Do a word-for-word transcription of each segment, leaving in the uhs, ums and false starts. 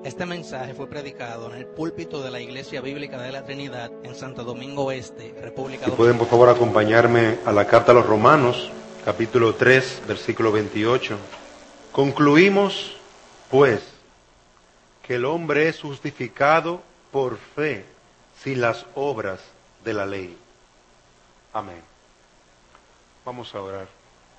Este mensaje fue predicado en el púlpito de la Iglesia Bíblica de la Trinidad en Santo Domingo Este, República Dominicana. ¿Pueden por favor acompañarme a la carta a los Romanos, capítulo tres, versículo veintiocho? Concluimos, pues, que el hombre es justificado por fe sin las obras de la ley. Amén. Vamos a orar.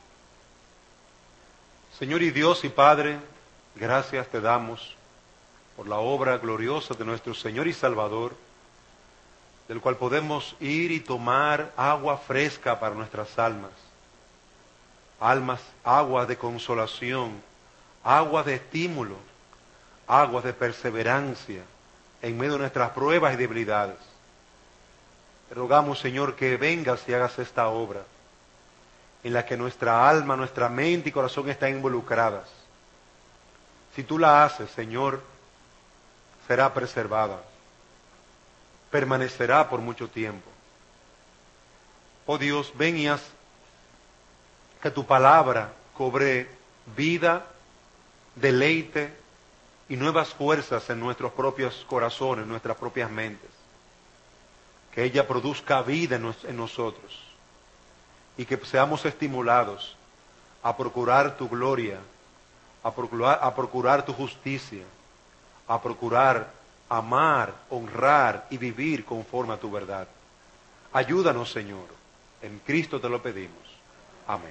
Señor y Dios y Padre, gracias te damos por la obra gloriosa de nuestro Señor y Salvador, del cual podemos ir y tomar agua fresca para nuestras almas. Almas, agua de consolación, agua de estímulo, agua de perseverancia en medio de nuestras pruebas y debilidades. Te rogamos, Señor, que vengas y hagas esta obra en la que nuestra alma, nuestra mente y corazón están involucradas. Si tú la haces, Señor, será preservada, permanecerá por mucho tiempo. Oh Dios, ven y haz que tu palabra cobre vida, deleite y nuevas fuerzas en nuestros propios corazones, en nuestras propias mentes. Que ella produzca vida en, nos, en nosotros y que seamos estimulados a procurar tu gloria, a procurar, a procurar tu justicia, a procurar amar, honrar y vivir conforme a tu verdad. Ayúdanos, Señor. En Cristo te lo pedimos. Amén.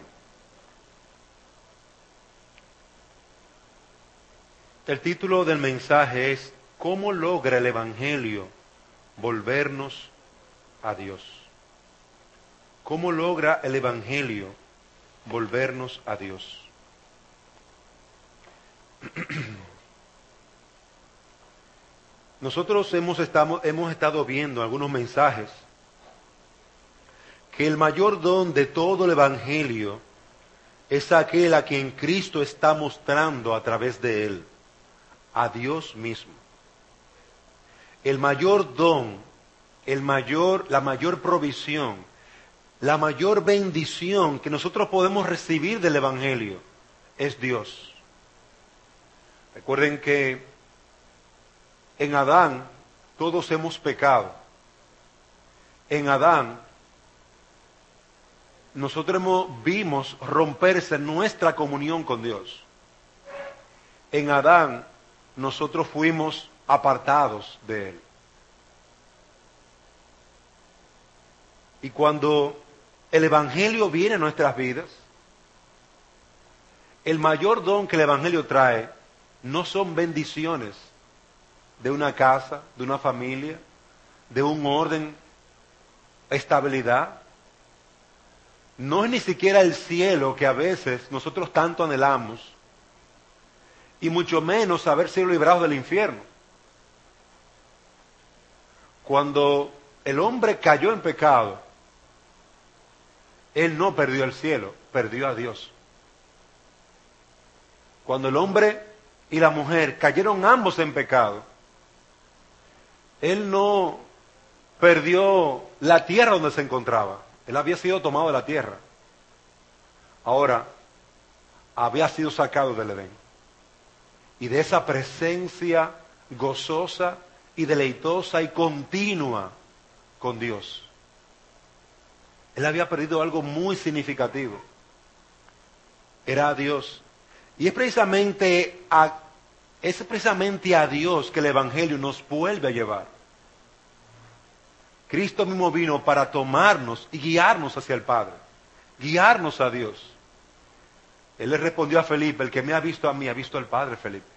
El título del mensaje es ¿Cómo logra el Evangelio volvernos a Dios? ¿Cómo logra el Evangelio volvernos a Dios? Nosotros hemos estado, hemos estado viendo algunos mensajes que el mayor don de todo el Evangelio es aquel a quien Cristo está mostrando a través de él, a Dios mismo. El mayor don, el mayor, la mayor provisión, la mayor bendición que nosotros podemos recibir del Evangelio es Dios. Recuerden que en Adán todos hemos pecado. En Adán nosotros hemos, vimos romperse nuestra comunión con Dios. En Adán nosotros fuimos apartados de Él. Y cuando el Evangelio viene a nuestras vidas, el mayor don que el Evangelio trae no son bendiciones de una casa, de una familia, de un orden, estabilidad. No es ni siquiera el cielo que a veces nosotros tanto anhelamos, y mucho menos haber sido librados del infierno. Cuando el hombre cayó en pecado, él no perdió el cielo, perdió a Dios. Cuando el hombre y la mujer cayeron ambos en pecado, él no perdió la tierra donde se encontraba. Él había sido tomado de la tierra. Ahora, había sido sacado del Edén. Y de esa presencia gozosa y deleitosa y continua con Dios, él había perdido algo muy significativo. Era a Dios. Y es precisamente a Es precisamente a Dios que el Evangelio nos vuelve a llevar. Cristo mismo vino para tomarnos y guiarnos hacia el Padre, guiarnos a Dios. Él le respondió a Felipe: el que me ha visto a mí, ha visto al Padre, Felipe.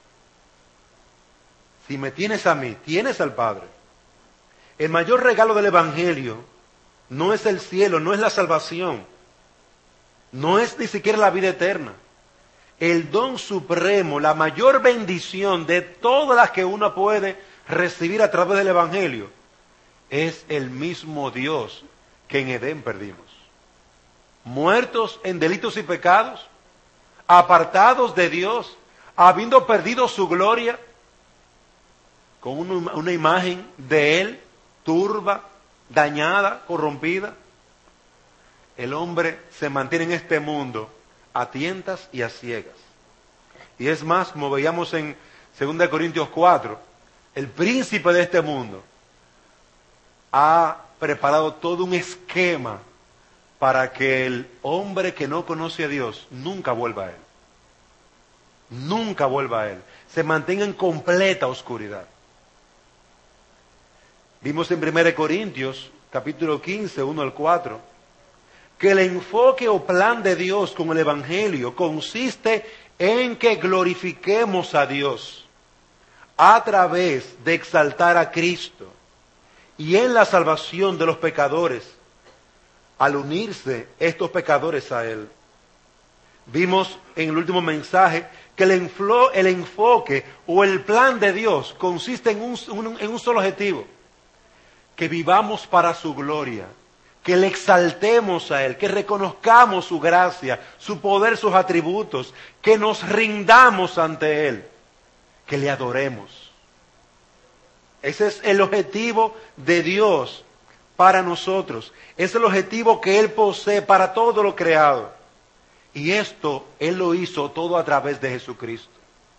Si me tienes a mí, tienes al Padre. El mayor regalo del Evangelio no es el cielo, no es la salvación, no es ni siquiera la vida eterna. El don supremo, la mayor bendición de todas las que uno puede recibir a través del Evangelio, es el mismo Dios que en Edén perdimos. Muertos en delitos y pecados, apartados de Dios, habiendo perdido su gloria, con una, una imagen de Él turba, dañada, corrompida. El hombre se mantiene en este mundo a tientas y a ciegas. Y es más, como veíamos en Segunda de Corintios cuatro, el príncipe de este mundo ha preparado todo un esquema para que el hombre que no conoce a Dios nunca vuelva a Él. Nunca vuelva a Él. Se mantenga en completa oscuridad. Vimos en Primera de Corintios, capítulo quince, uno al cuatro, que el enfoque o plan de Dios con el Evangelio consiste en que glorifiquemos a Dios a través de exaltar a Cristo y en la salvación de los pecadores, al unirse estos pecadores a Él. Vimos en el último mensaje que el, enflo, el enfoque o el plan de Dios consiste en un, un, en un solo objetivo: que vivamos para su gloria, que le exaltemos a Él, que reconozcamos su gracia, su poder, sus atributos, que nos rindamos ante Él, que le adoremos. Ese es el objetivo de Dios para nosotros. Es el objetivo que Él posee para todo lo creado. Y esto Él lo hizo todo a través de Jesucristo.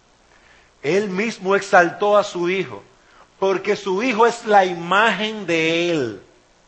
Él mismo exaltó a su Hijo, porque su Hijo es la imagen de Él.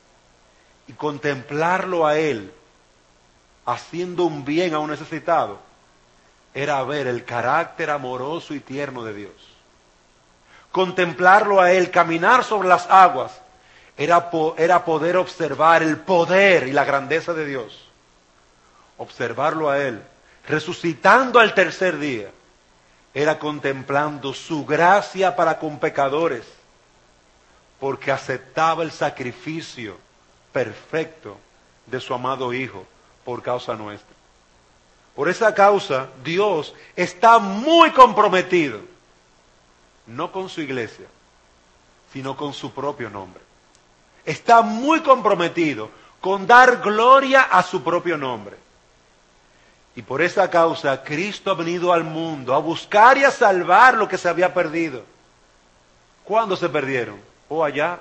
Y contemplarlo a Él, haciendo un bien a un necesitado, era ver el carácter amoroso y tierno de Dios. Contemplarlo a Él, caminar sobre las aguas, era, po- era poder observar el poder y la grandeza de Dios. Observarlo a Él, resucitando al tercer día, era contemplando su gracia para con pecadores, porque aceptaba el sacrificio perfecto de su amado Hijo por causa nuestra. Por esa causa, Dios está muy comprometido, no con su iglesia, sino con su propio nombre. Está muy comprometido con dar gloria a su propio nombre. Y por esa causa, Cristo ha venido al mundo a buscar y a salvar lo que se había perdido. ¿Cuándo se perdieron? Oh, allá.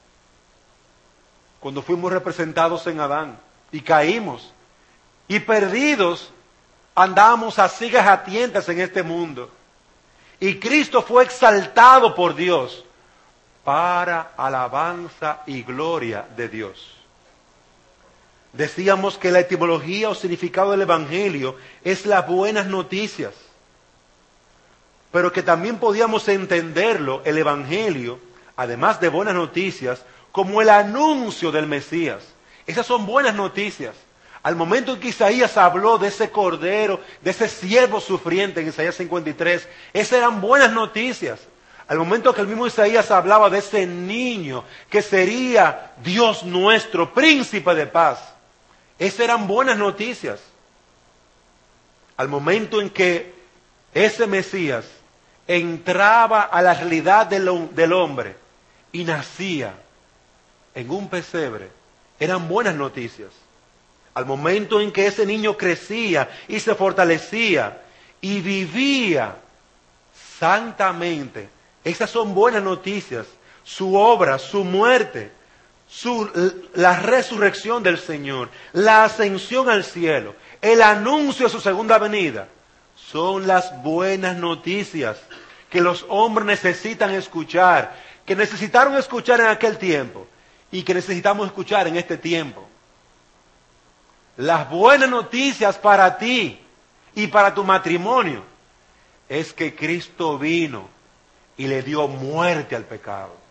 Cuando fuimos representados en Adán y caímos. Y perdidos, andábamos a ciegas a tientas en este mundo. Y Cristo fue exaltado por Dios para alabanza y gloria de Dios. Decíamos que la etimología o significado del Evangelio es las buenas noticias, pero que también podíamos entenderlo, el Evangelio, además de buenas noticias, como el anuncio del Mesías. Esas son buenas noticias. Al momento en que Isaías habló de ese cordero, de ese siervo sufriente en Isaías cincuenta y tres, esas eran buenas noticias. Al momento que el mismo Isaías hablaba de ese niño que sería Dios nuestro, príncipe de paz, esas eran buenas noticias. Al momento en que ese Mesías entraba a la realidad del, del hombre y nacía en un pesebre, eran buenas noticias. Al momento en que ese niño crecía y se fortalecía y vivía santamente, esas son buenas noticias. Su obra, su muerte, su, la resurrección del Señor, la ascensión al cielo, el anuncio de su segunda venida, son las buenas noticias que los hombres necesitan escuchar, que necesitaron escuchar en aquel tiempo y que necesitamos escuchar en este tiempo. Las buenas noticias para ti y para tu matrimonio es que Cristo vino y le dio muerte al pecado.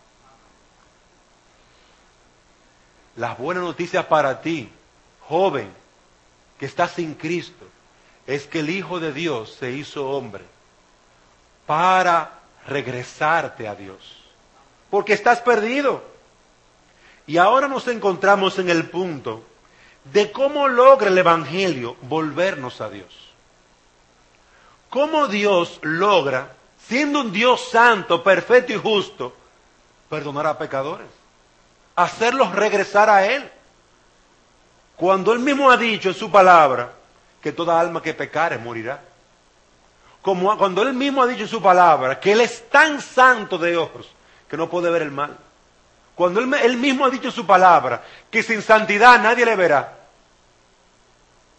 Las buenas noticias para ti, joven, que estás sin Cristo, es que el Hijo de Dios se hizo hombre para regresarte a Dios, porque estás perdido. Y ahora nos encontramos en el punto de cómo logra el Evangelio volvernos a Dios. Cómo Dios logra, siendo un Dios santo, perfecto y justo, perdonar a pecadores, hacerlos regresar a Él. Cuando Él mismo ha dicho en su palabra que toda alma que pecare morirá. Como cuando Él mismo ha dicho en su palabra que Él es tan santo de ojos que no puede ver el mal. Cuando Él, él mismo ha dicho en su palabra que sin santidad nadie le verá.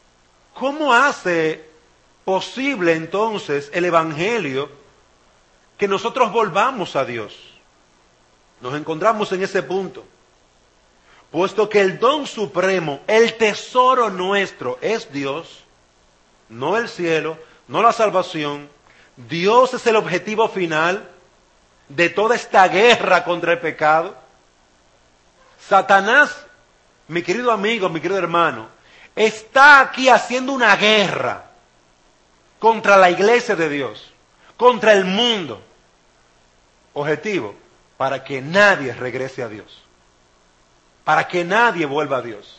¿Cómo hace posible entonces el Evangelio que nosotros volvamos a Dios. Nos encontramos en ese punto. Puesto que el don supremo, el tesoro nuestro es Dios, no el cielo, no la salvación. Dios es el objetivo final de toda esta guerra contra el pecado. Satanás, mi querido amigo, mi querido hermano, está aquí haciendo una guerra contra la iglesia de Dios, contra el mundo. Objetivo, para que nadie regrese a Dios. Para que nadie vuelva a Dios.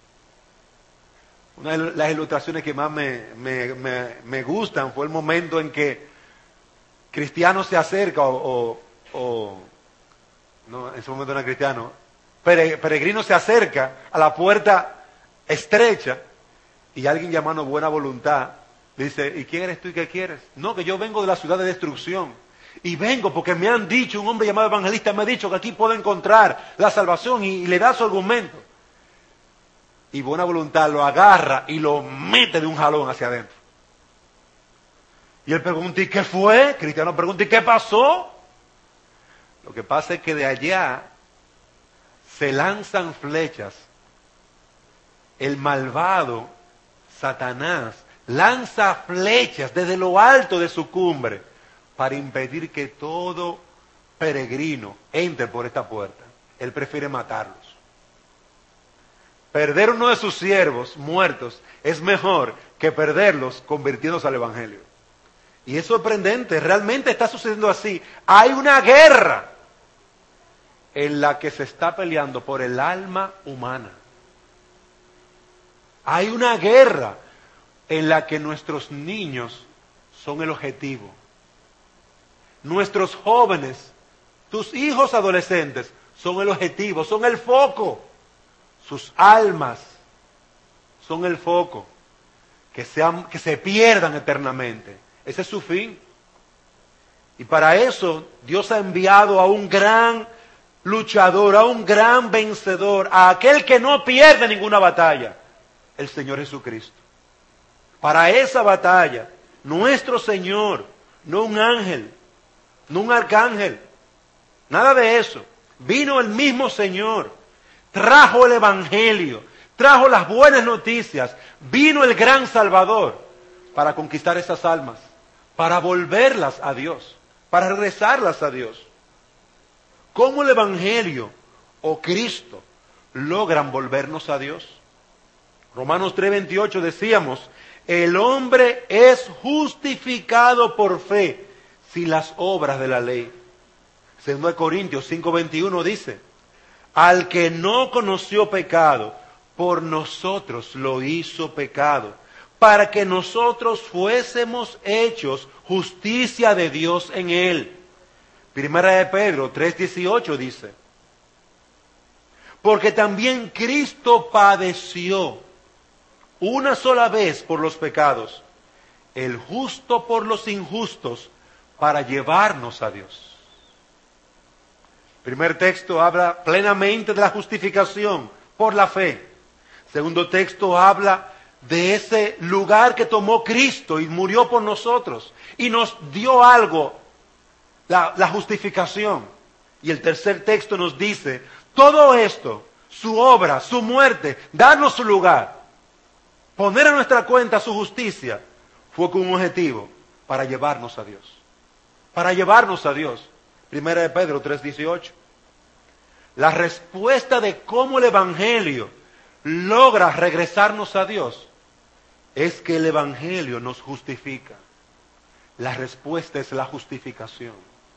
Una de las ilustraciones que más me, me, me, me gustan fue el momento en que cristiano se acerca, o, o, o no, en ese momento no era cristiano, pere, peregrino se acerca a la puerta estrecha y alguien llamando buena voluntad dice, ¿y quién eres tú y qué quieres? No, que yo vengo de la ciudad de destrucción. Y vengo porque me han dicho, un hombre llamado evangelista me ha dicho que aquí puedo encontrar la salvación, y, y le da su argumento. Y buena voluntad lo agarra y lo mete de un jalón hacia adentro. Y él pregunta, ¿y qué fue? Cristiano pregunta, ¿y qué pasó? Lo que pasa es que de allá se lanzan flechas. El malvado Satanás lanza flechas desde lo alto de su cumbre para impedir que todo peregrino entre por esta puerta. Él prefiere matarlos. Perder uno de sus siervos muertos es mejor que perderlos convirtiéndose al Evangelio. Y es sorprendente, realmente está sucediendo así. Hay una guerra en la que se está peleando por el alma humana. Hay una guerra en la que nuestros niños son el objetivo. Nuestros jóvenes, tus hijos adolescentes, son el objetivo, son el foco. Sus almas son el foco. Que, sean, que se pierdan eternamente. Ese es su fin. Y para eso Dios ha enviado a un gran luchador, a un gran vencedor, a aquel que no pierde ninguna batalla, el Señor Jesucristo. Para esa batalla, nuestro Señor, no un ángel, no un arcángel, nada de eso. Vino el mismo Señor, trajo el Evangelio, trajo las buenas noticias, vino el gran Salvador para conquistar esas almas, para volverlas a Dios, para regresarlas a Dios. ¿Cómo el Evangelio o Cristo logran volvernos a Dios? Romanos tres veintiocho decíamos, el hombre es justificado por fe sin las obras de la ley. Segundo de Corintios cinco veintiuno dice, al que no conoció pecado, por nosotros lo hizo pecado, para que nosotros fuésemos hechos justicia de Dios en él. Primera de Pedro tres dieciocho dice, porque también Cristo padeció una sola vez por los pecados, el justo por los injustos, para llevarnos a Dios. Primer texto habla plenamente de la justificación por la fe. Segundo texto habla de ese lugar que tomó Cristo y murió por nosotros y nos dio algo, la, la justificación. Y el tercer texto nos dice, todo esto, su obra, su muerte, darnos su lugar, poner a nuestra cuenta su justicia, fue con un objetivo, para llevarnos a Dios. Para llevarnos a Dios. Primera de Pedro tres dieciocho. La respuesta de cómo el Evangelio logra regresarnos a Dios es que el Evangelio nos justifica. La respuesta es la justificación.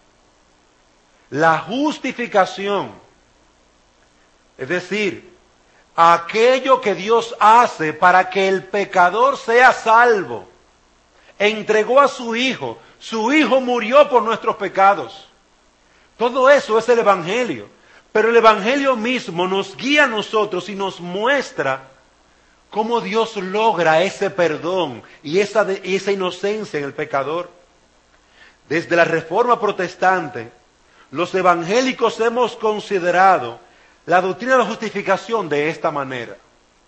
La justificación, es decir, aquello que Dios hace para que el pecador sea salvo, entregó a su Hijo, su Hijo murió por nuestros pecados. Todo eso es el Evangelio. Pero el Evangelio mismo nos guía a nosotros y nos muestra cómo Dios logra ese perdón y esa, de, esa inocencia en el pecador. Desde la Reforma Protestante, los evangélicos hemos considerado la doctrina de la justificación de esta manera.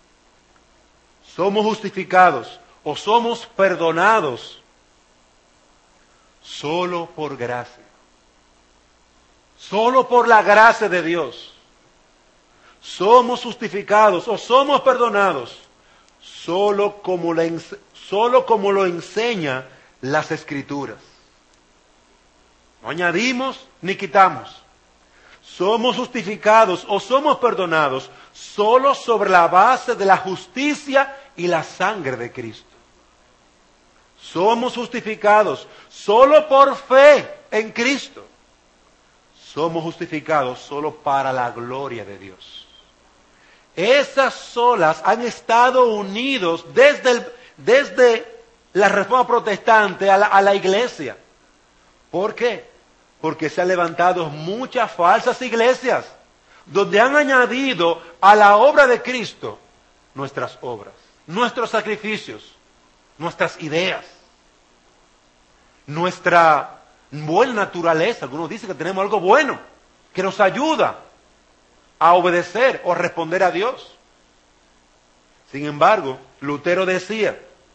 Somos justificados o somos perdonados solo por gracia. Solo por la gracia de Dios somos justificados o somos perdonados, solo como, la, solo como lo enseña las Escrituras. No añadimos ni quitamos. Somos justificados o somos perdonados solo sobre la base de la justicia y la sangre de Cristo. Somos justificados solo por fe en Cristo. Somos justificados solo para la gloria de Dios. Esas solas han estado unidos desde, el, desde la Reforma Protestante a la, a la Iglesia. ¿Por qué? Porque se han levantado muchas falsas iglesias donde han añadido a la obra de Cristo nuestras obras, nuestros sacrificios, nuestras ideas, nuestra buena naturaleza. Algunos dicen que tenemos algo bueno que nos ayuda a obedecer o a responder a Dios. Sin embargo, Lutero decía,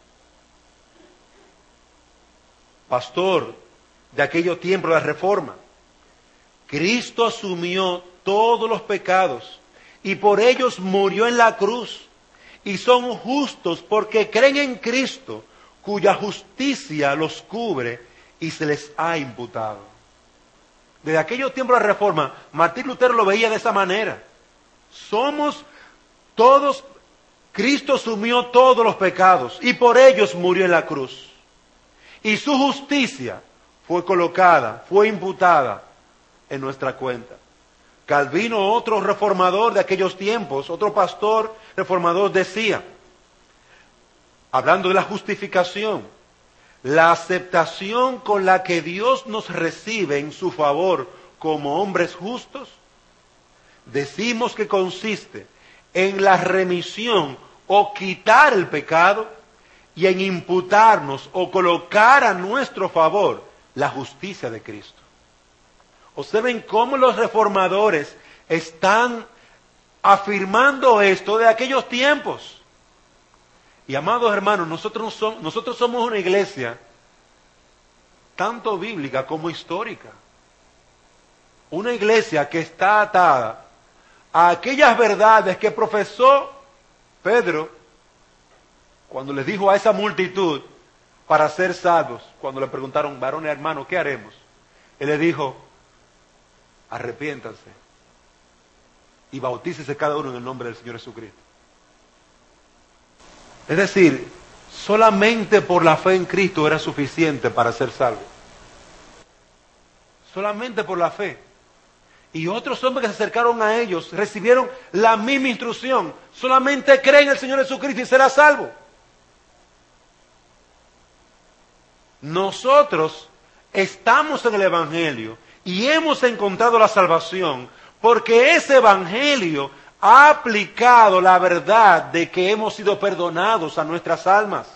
pastor de aquellos tiempos de la Reforma, Cristo asumió todos los pecados y por ellos murió en la cruz, y son justos porque creen en Cristo, cuya justicia los cubre y se les ha imputado. Desde aquellos tiempos de la Reforma, Martín Lutero lo veía de esa manera. Somos todos, Cristo asumió todos los pecados y por ellos murió en la cruz. Y su justicia fue colocada, fue imputada en nuestra cuenta. Calvino, otro reformador de aquellos tiempos, otro pastor reformador, decía, hablando de la justificación, la aceptación con la que Dios nos recibe en su favor como hombres justos, decimos que consiste en la remisión o quitar el pecado y en imputarnos o colocar a nuestro favor la justicia de Cristo. Observen cómo los reformadores están afirmando esto de aquellos tiempos. Y amados hermanos, nosotros somos, nosotros somos una iglesia tanto bíblica como histórica. Una iglesia que está atada a aquellas verdades que profesó Pedro cuando les dijo a esa multitud para ser salvos. Cuando le preguntaron, varones hermanos, ¿qué haremos? Él les dijo, arrepiéntanse y bautícese cada uno en el nombre del Señor Jesucristo. Es decir, solamente por la fe en Cristo era suficiente para ser salvo. Solamente por la fe. Y otros hombres que se acercaron a ellos recibieron la misma instrucción. Solamente cree en el Señor Jesucristo y será salvo. Nosotros estamos en el Evangelio y hemos encontrado la salvación porque ese Evangelio ha aplicado la verdad de que hemos sido perdonados a nuestras almas.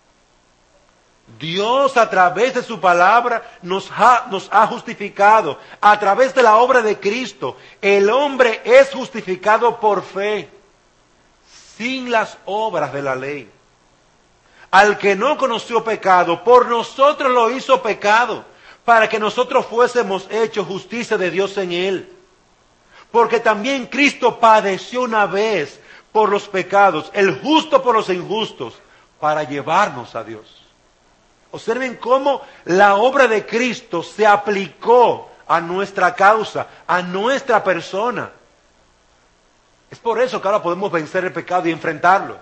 Dios a través de su palabra nos ha, nos ha justificado. A través de la obra de Cristo, el hombre es justificado por fe, sin las obras de la ley. Al que no conoció pecado, por nosotros lo hizo pecado, para que nosotros fuésemos hechos justicia de Dios en él. Porque también Cristo padeció una vez por los pecados, el justo por los injustos, para llevarnos a Dios. Observen cómo la obra de Cristo se aplicó a nuestra causa, a nuestra persona. Es por eso que ahora podemos vencer el pecado y enfrentarlo.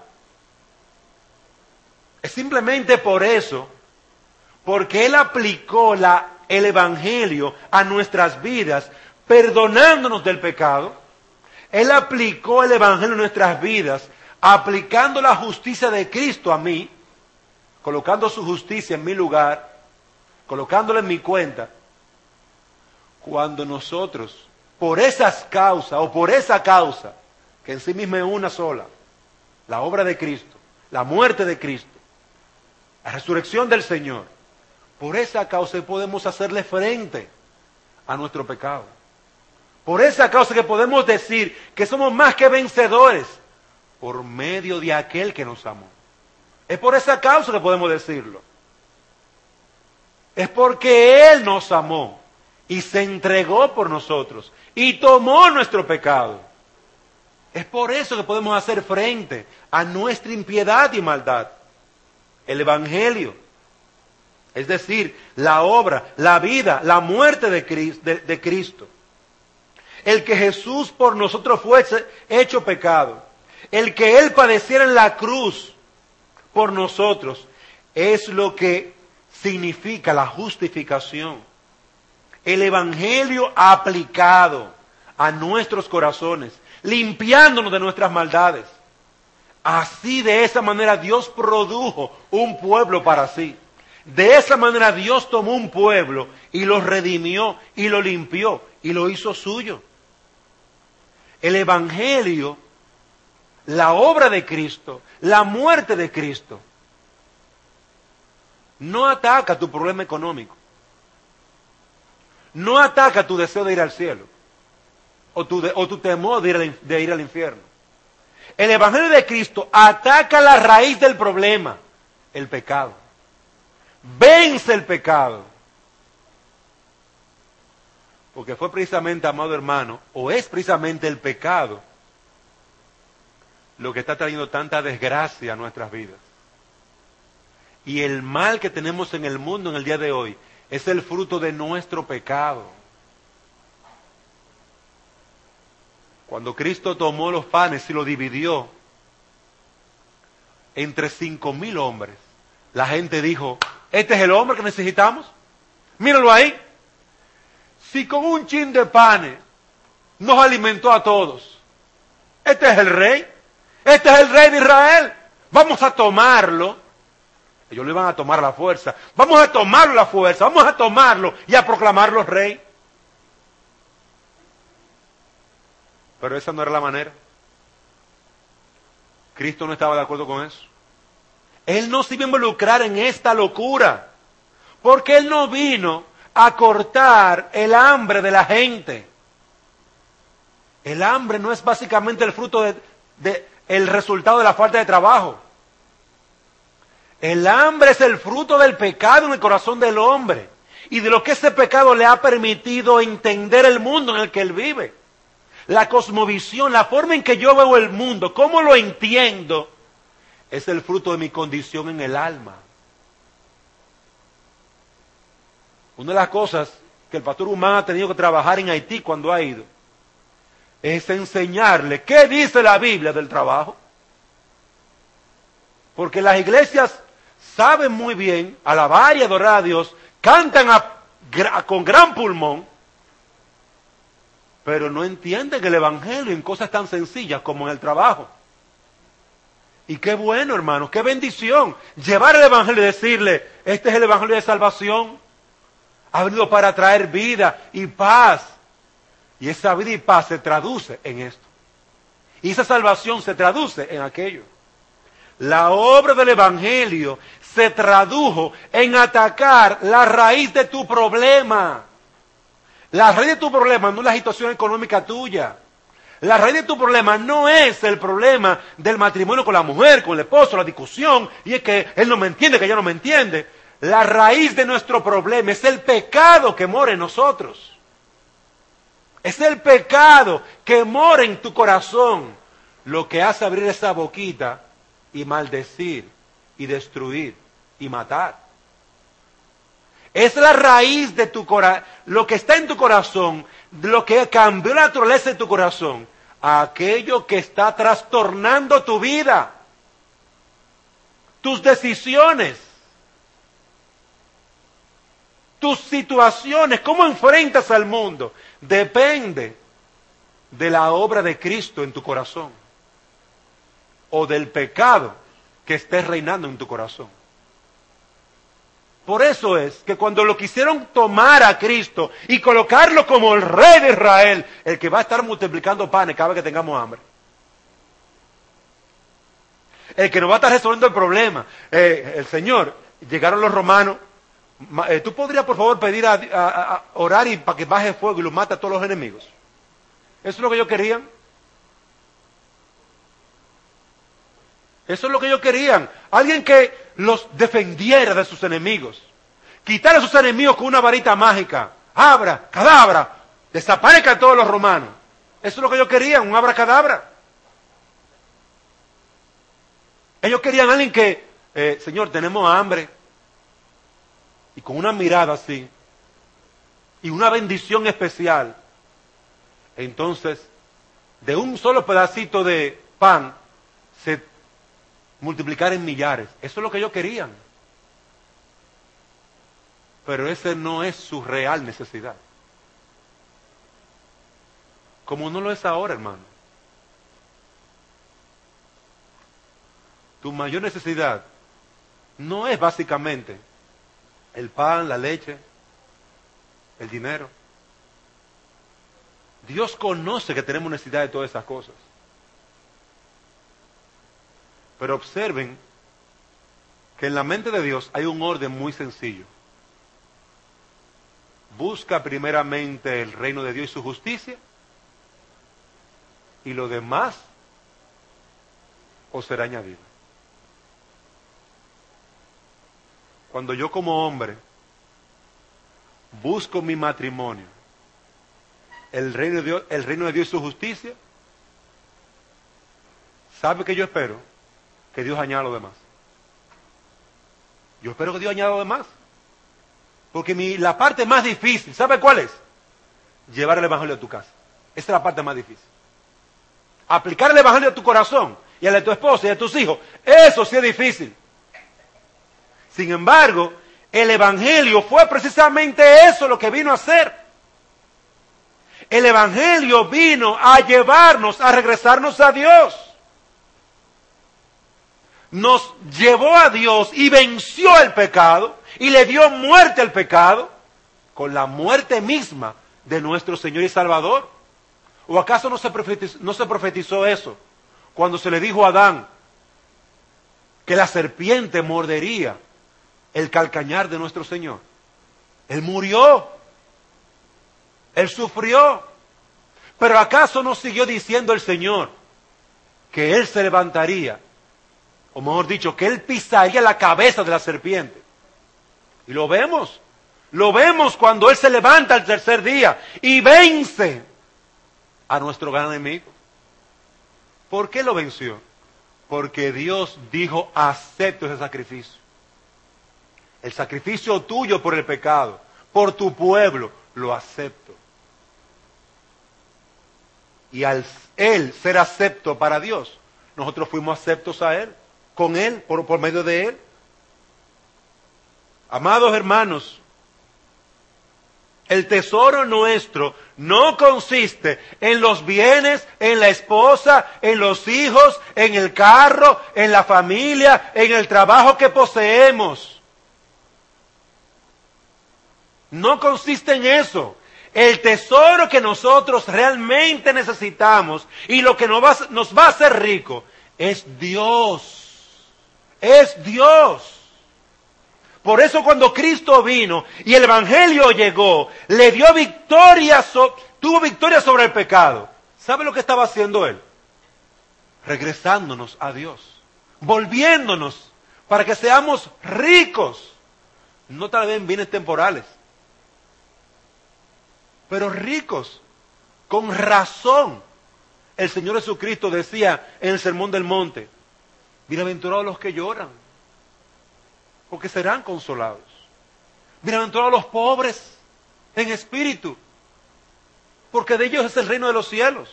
Es simplemente por eso, porque Él aplicó la, el Evangelio a nuestras vidas, perdonándonos del pecado. Él aplicó el Evangelio a nuestras vidas, aplicando la justicia de Cristo a mí, colocando su justicia en mi lugar, colocándola en mi cuenta. Cuando nosotros, por esas causas, o por esa causa, que en sí misma es una sola, la obra de Cristo, la muerte de Cristo, la resurrección del Señor, por esa causa podemos hacerle frente a nuestro pecado. Por esa causa que podemos decir que somos más que vencedores por medio de aquel que nos amó. Es por esa causa que podemos decirlo. Es porque Él nos amó y se entregó por nosotros y tomó nuestro pecado. Es por eso que podemos hacer frente a nuestra impiedad y maldad. El Evangelio, es decir, la obra, la vida, la muerte de Cristo, de, de Cristo. El que Jesús por nosotros fuese hecho pecado. El que Él padeciera en la cruz por nosotros. Es lo que significa la justificación. El Evangelio aplicado a nuestros corazones, limpiándonos de nuestras maldades. Así, de esa manera, Dios produjo un pueblo para sí. De esa manera Dios tomó un pueblo y lo redimió y lo limpió y lo hizo suyo. El Evangelio, la obra de Cristo, la muerte de Cristo, no ataca tu problema económico. No ataca tu deseo de ir al cielo o tu, de, o tu temor de ir, al, de ir al infierno. El Evangelio de Cristo ataca la raíz del problema, el pecado. Vence el pecado. Porque fue precisamente, amado hermano, o es precisamente el pecado lo que está trayendo tanta desgracia a nuestras vidas. Y el mal que tenemos en el mundo en el día de hoy es el fruto de nuestro pecado. Cuando Cristo tomó los panes y los dividió entre cinco mil hombres, la gente dijo, ¿este es el hombre que necesitamos? Míralo ahí. Si con un chin de panes nos alimentó a todos, este es el rey, este es el rey de Israel, vamos a tomarlo. Ellos lo iban a tomar a la fuerza, vamos a tomarlo a la fuerza, vamos a tomarlo y a proclamarlo rey. Pero esa no era la manera. Cristo no estaba de acuerdo con eso. Él no se iba a involucrar en esta locura, porque Él no vino a cortar el hambre de la gente. El hambre no es básicamente el fruto de, de el resultado de la falta de trabajo. El hambre es el fruto del pecado en el corazón del hombre y de lo que ese pecado le ha permitido entender el mundo en el que él vive. La cosmovisión, la forma en que yo veo el mundo, cómo lo entiendo, es el fruto de mi condición en el alma. Una de las cosas que el pastor Humán ha tenido que trabajar en Haití cuando ha ido es enseñarle qué dice la Biblia del trabajo. Porque las iglesias saben muy bien alabar y adorar a Dios, cantan a, a, con gran pulmón, pero no entienden el Evangelio en cosas tan sencillas como en el trabajo. Y qué bueno, hermanos, qué bendición llevar el Evangelio y decirle, este es el Evangelio de salvación, ha venido para traer vida y paz. Y esa vida y paz se traduce en esto. Y esa salvación se traduce en aquello. La obra del Evangelio se tradujo en atacar la raíz de tu problema. La raíz de tu problema no es la situación económica tuya. La raíz de tu problema no es el problema del matrimonio con la mujer, con el esposo, la discusión, y es que él no me entiende, que ella no me entiende. La raíz de nuestro problema es el pecado que mora en nosotros. Es el pecado que mora en tu corazón lo que hace abrir esa boquita y maldecir, y destruir, y matar. Es la raíz de tu corazón, lo que está en tu corazón, lo que cambió la naturaleza de tu corazón, aquello que está trastornando tu vida, tus decisiones, tus situaciones, cómo enfrentas al mundo, depende de la obra de Cristo en tu corazón o del pecado que esté reinando en tu corazón. Por eso es que cuando lo quisieron tomar a Cristo y colocarlo como el rey de Israel, el que va a estar multiplicando panes cada vez que tengamos hambre, el que nos va a estar resolviendo el problema, eh, el Señor, llegaron los romanos, eh, tú podrías por favor pedir a, a, a orar y para que baje fuego y los mate a todos los enemigos. Eso es lo que ellos querían. Eso es lo que ellos querían. Alguien que los defendiera de sus enemigos. Quitar a sus enemigos con una varita mágica. abra, cadabra, desaparezcan todos los romanos. Eso es lo que ellos querían, un abracadabra. Ellos querían a alguien que, eh, Señor, tenemos hambre. Y con una mirada así, y una bendición especial, entonces, de un solo pedacito de pan, se multiplicara en millares. Eso es lo que ellos querían. Pero ese no es su real necesidad. Como no lo es ahora, hermano. Tu mayor necesidad no es básicamente el pan, la leche, el dinero. Dios conoce que tenemos necesidad de todas esas cosas. Pero observen que en la mente de Dios hay un orden muy sencillo. Busca primeramente el reino de Dios y su justicia, y lo demás os será añadido. Cuando yo como hombre busco mi matrimonio, el reino de Dios, el reino de Dios y su justicia, ¿sabe qué yo espero? Que Dios añada lo demás. Yo espero que Dios añada lo demás. Porque mi, la parte más difícil, ¿sabe cuál es? Llevar el evangelio a tu casa. Esa es la parte más difícil. Aplicar el evangelio a tu corazón y al de tu esposa y a tus hijos, eso sí es difícil. Sin embargo, el evangelio fue precisamente eso lo que vino a hacer. El evangelio vino a llevarnos, a regresarnos a Dios. Nos llevó a Dios y venció el pecado y le dio muerte al pecado con la muerte misma de nuestro Señor y Salvador. ¿O acaso no se profetizó, no se profetizó eso cuando se le dijo a Adán que la serpiente mordería el calcañar de nuestro Señor? Él murió, él sufrió, pero ¿acaso no siguió diciendo el Señor que él se levantaría, o mejor dicho, que él pisaría la cabeza de la serpiente? Y lo vemos, lo vemos cuando él se levanta al tercer día y vence a nuestro gran enemigo. ¿Por qué lo venció? Porque Dios dijo: acepto ese sacrificio. El sacrificio tuyo por el pecado, por tu pueblo, lo acepto. Y al Él ser acepto para Dios, nosotros fuimos aceptos a Él, con Él, por, por medio de Él. Amados hermanos, el tesoro nuestro no consiste en los bienes, en la esposa, en los hijos, en el carro, en la familia, en el trabajo que poseemos. No consiste en eso. El tesoro que nosotros realmente necesitamos y lo que nos va, nos va a hacer rico es Dios. Es Dios. Por eso cuando Cristo vino y el Evangelio llegó, le dio victoria, so, tuvo victoria sobre el pecado. ¿Sabe lo que estaba haciendo Él? Regresándonos a Dios, volviéndonos para que seamos ricos. No tal vez en bienes temporales, pero ricos. Con razón, el Señor Jesucristo decía en el Sermón del Monte: bienaventurados los que lloran, porque serán consolados. Bienaventurados los pobres en espíritu, porque de ellos es el reino de los cielos.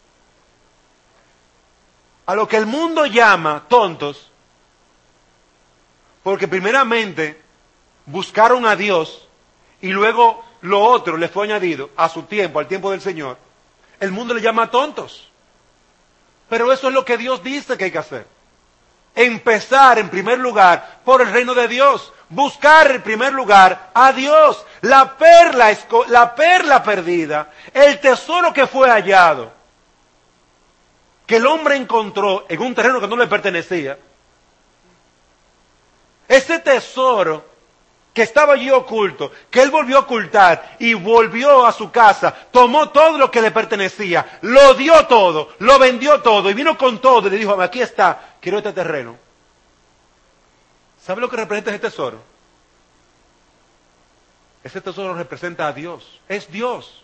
A lo que el mundo llama tontos, porque primeramente buscaron a Dios y luego lo otro les fue añadido a su tiempo, al tiempo del Señor, el mundo le llama tontos. Pero eso es lo que Dios dice que hay que hacer. Empezar en primer lugar por el reino de Dios, buscar en primer lugar a Dios, la perla, la perla perdida, el tesoro que fue hallado, que el hombre encontró en un terreno que no le pertenecía. Ese tesoro que estaba allí oculto, que él volvió a ocultar y volvió a su casa, tomó todo lo que le pertenecía, lo dio todo, lo vendió todo y vino con todo y le dijo: aquí está, quiero este terreno. ¿Sabe lo que representa ese tesoro? Ese tesoro representa a Dios. Es Dios.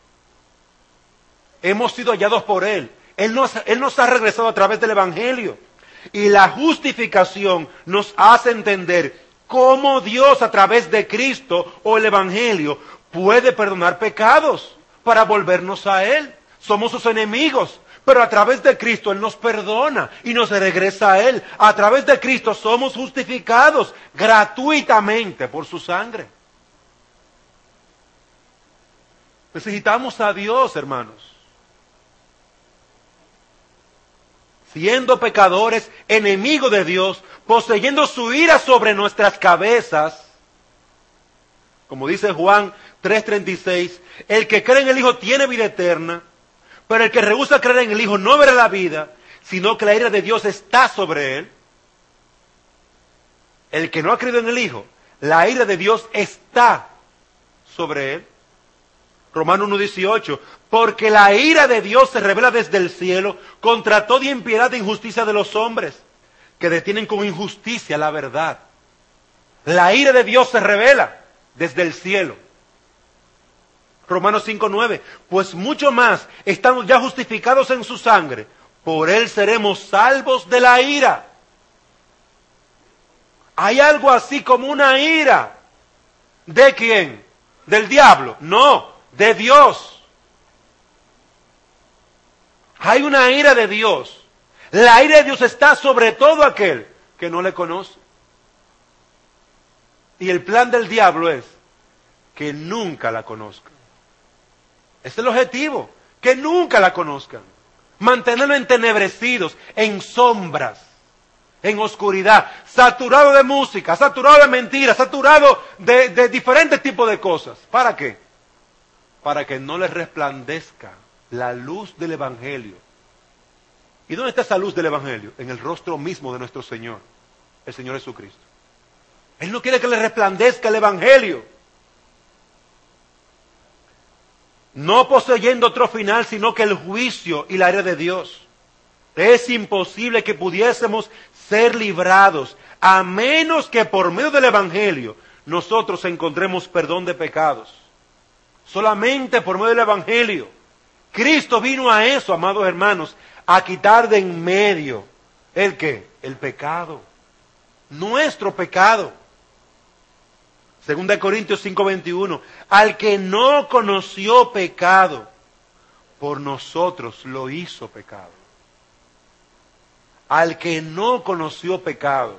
Hemos sido hallados por Él. Él nos, Él nos ha regresado a través del Evangelio. Y la justificación nos hace entender cómo Dios a través de Cristo o el Evangelio puede perdonar pecados para volvernos a Él. Somos sus enemigos, pero a través de Cristo Él nos perdona y nos regresa a Él. A través de Cristo somos justificados gratuitamente por su sangre. Necesitamos a Dios, hermanos. Siendo pecadores, enemigos de Dios, poseyendo su ira sobre nuestras cabezas, como dice Juan tres treinta y seis, el que cree en el Hijo tiene vida eterna, pero el que rehúsa creer en el Hijo no verá la vida, sino que la ira de Dios está sobre él. El que no ha creído en el Hijo, la ira de Dios está sobre él. Romanos uno dieciocho, porque la ira de Dios se revela desde el cielo contra toda impiedad e injusticia de los hombres, que detienen con injusticia la verdad. La ira de Dios se revela desde el cielo. Romanos cinco nueve, pues mucho más estamos ya justificados en su sangre, por él seremos salvos de la ira. Hay algo así como una ira. ¿De quién? ¿Del diablo? No, de Dios. Hay una ira de Dios. La ira de Dios está sobre todo aquel que no le conoce. Y el plan del diablo es que nunca la conozcan. Ese es el objetivo, que nunca la conozcan. Mantenerlo entenebrecidos, en sombras, en oscuridad, saturado de música, saturado de mentiras, saturado de, de diferentes tipos de cosas. ¿Para qué? Para que no les resplandezca la luz del Evangelio. ¿Y dónde está esa luz del Evangelio? En el rostro mismo de nuestro Señor, el Señor Jesucristo. Él no quiere que le resplandezca el Evangelio. No poseyendo otro final, sino que el juicio y la ira de Dios. Es imposible que pudiésemos ser librados, a menos que por medio del Evangelio nosotros encontremos perdón de pecados. Solamente por medio del Evangelio. Cristo vino a eso, amados hermanos, a quitar de en medio, ¿el qué? El pecado. Nuestro pecado. Segunda de Corintios cinco veintiuno, al que no conoció pecado, por nosotros lo hizo pecado. Al que no conoció pecado.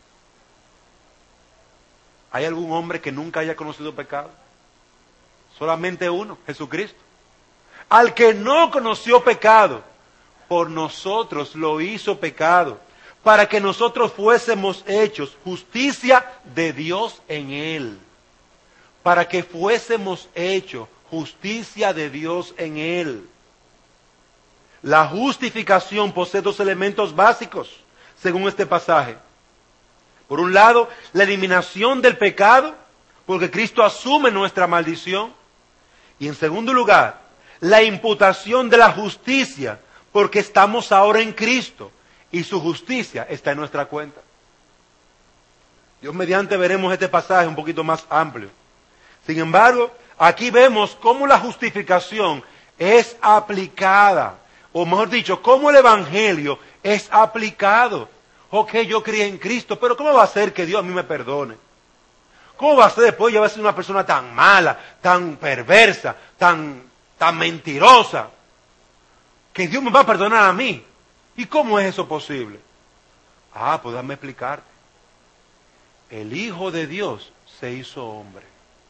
¿Hay algún hombre que nunca haya conocido pecado? Solamente uno, Jesucristo. Al que no conoció pecado, por nosotros lo hizo pecado, para que nosotros fuésemos hechos justicia de Dios en Él. Para que fuésemos hechos justicia de Dios en Él. La justificación posee dos elementos básicos, según este pasaje. Por un lado, la eliminación del pecado, porque Cristo asume nuestra maldición. Y en segundo lugar, la imputación de la justicia, porque estamos ahora en Cristo. Y su justicia está en nuestra cuenta. Dios mediante veremos este pasaje un poquito más amplio. Sin embargo, aquí vemos cómo la justificación es aplicada. O mejor dicho, cómo el Evangelio es aplicado. Ok, yo creí en Cristo, pero ¿cómo va a ser que Dios a mí me perdone? ¿Cómo va a ser después yo voy a ser una persona tan mala, tan perversa, tan, tan mentirosa, que Dios me va a perdonar a mí? ¿Y cómo es eso posible? Ah, pues déjame explicarte. El Hijo de Dios se hizo hombre.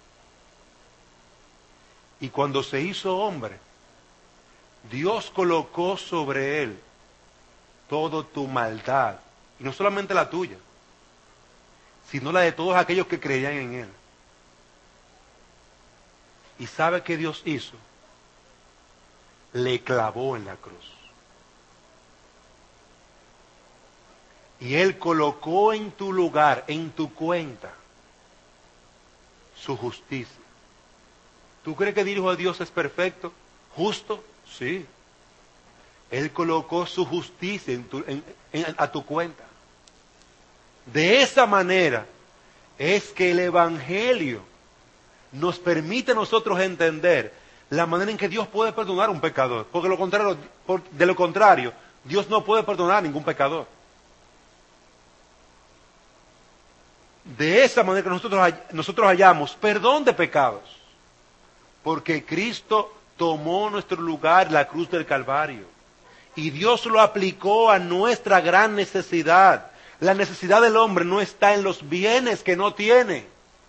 Y cuando se hizo hombre, Dios colocó sobre él toda tu maldad. Y no solamente la tuya, sino la de todos aquellos que creían en él. ¿Y sabe qué Dios hizo? Le clavó en la cruz. Y Él colocó en tu lugar, en tu cuenta, su justicia. ¿Tú crees que el Hijo de Dios es perfecto? ¿Justo? Sí. Él colocó su justicia en tu, en, en, a tu cuenta. De esa manera es que el Evangelio nos permite a nosotros entender la manera en que Dios puede perdonar a un pecador. Porque lo contrario, por, de lo contrario, Dios no puede perdonar a ningún pecador. De esa manera que nosotros, nosotros hallamos perdón de pecados. Porque Cristo tomó nuestro lugar en la cruz del Calvario. Y Dios lo aplicó a nuestra gran necesidad. La necesidad del hombre no está en los bienes que no tiene.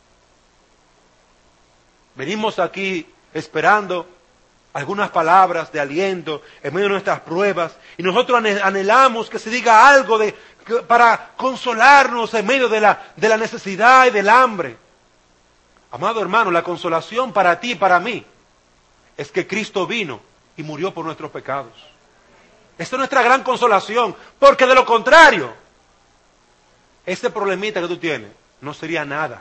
Venimos aquí esperando algunas palabras de aliento en medio de nuestras pruebas y nosotros anhelamos que se diga algo de, para consolarnos en medio de la, de la necesidad y del hambre. Amado hermano, la consolación para ti y para mí es que Cristo vino y murió por nuestros pecados. Esa es nuestra gran consolación, porque de lo contrario, ese problemita que tú tienes no sería nada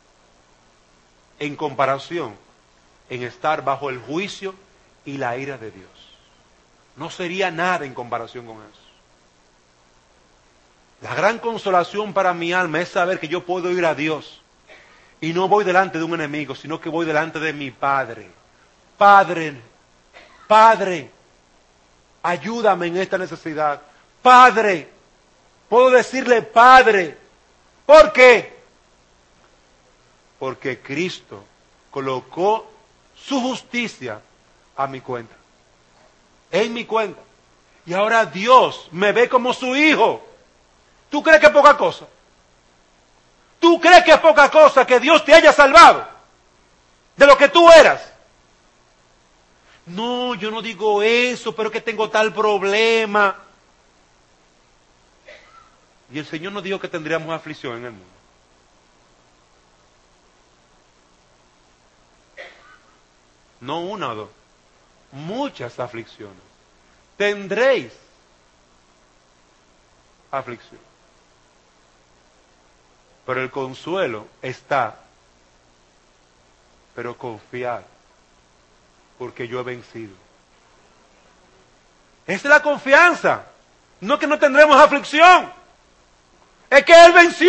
en comparación en estar bajo el juicio y la ira de Dios. No sería nada en comparación con eso. La gran consolación para mi alma es saber que yo puedo ir a Dios y no voy delante de un enemigo, sino que voy delante de mi Padre. Padre, Padre, ayúdame en esta necesidad. Padre, puedo decirle Padre. ¿Por qué? Porque Cristo colocó su justicia a mi cuenta, en mi cuenta. Y ahora Dios me ve como su hijo. ¿Tú crees que es poca cosa? ¿Tú crees que es poca cosa que Dios te haya salvado de lo que tú eras? No, yo no digo eso, pero que tengo tal problema. Y el Señor nos dijo que tendríamos aflicción en el mundo. No una o dos, muchas aflicciones. Tendréis aflicción. Pero el consuelo está, pero confiad, porque yo he vencido. Esa es la confianza. No que no tendremos aflicción, es que Él venció.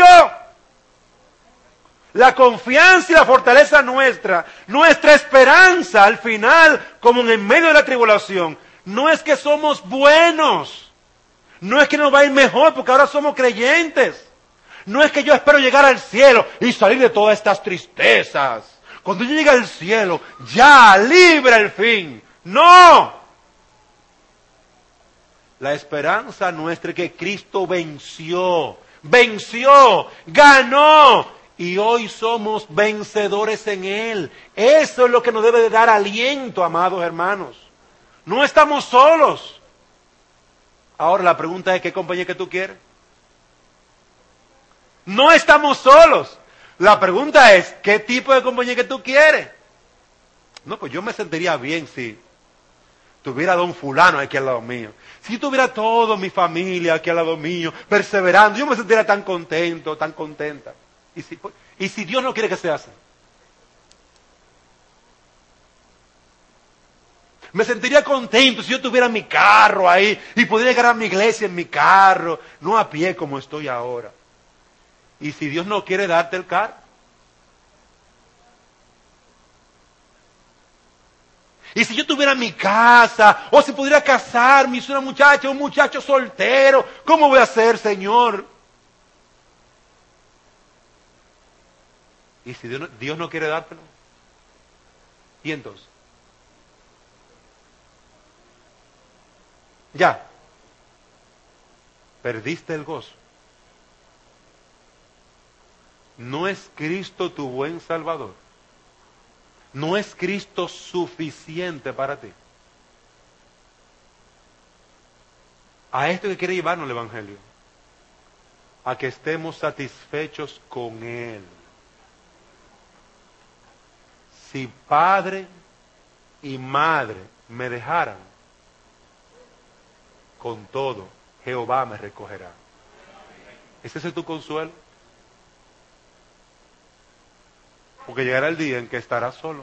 La confianza y la fortaleza nuestra, nuestra esperanza al final, como en el medio de la tribulación, no es que somos buenos, no es que nos va a ir mejor porque ahora somos creyentes, no es que yo espero llegar al cielo y salir de todas estas tristezas. Cuando yo llegue al cielo, ya, libre el fin. ¡No! La esperanza nuestra es que Cristo venció, venció, ganó. Y hoy somos vencedores en Él. Eso es lo que nos debe de dar aliento, amados hermanos. No estamos solos. Ahora la pregunta es, ¿qué compañía que tú quieres? No estamos solos. La pregunta es, ¿qué tipo de compañía que tú quieres? No, pues yo me sentiría bien si tuviera a don fulano aquí al lado mío. Si tuviera toda mi familia aquí al lado mío, perseverando, yo me sentiría tan contento, tan contenta. ¿Y si, y si Dios no quiere que sea así? Me sentiría contento si yo tuviera mi carro ahí y pudiera llegar a mi iglesia en mi carro, no a pie como estoy ahora. ¿Y si Dios no quiere darte el carro? Y si yo tuviera mi casa, o si pudiera casarme, si una muchacha, un muchacho soltero, ¿cómo voy a hacer, Señor? ¿Y si Dios no, Dios no quiere dártelo? ¿Y entonces? Ya. Perdiste el gozo. ¿No es Cristo tu buen Salvador? ¿No es Cristo suficiente para ti? A esto que quiere llevarnos el Evangelio. A que estemos satisfechos con Él. Si padre y madre me dejaran, con todo, Jehová me recogerá. ¿Ese es tu consuelo? Porque llegará el día en que estarás solo.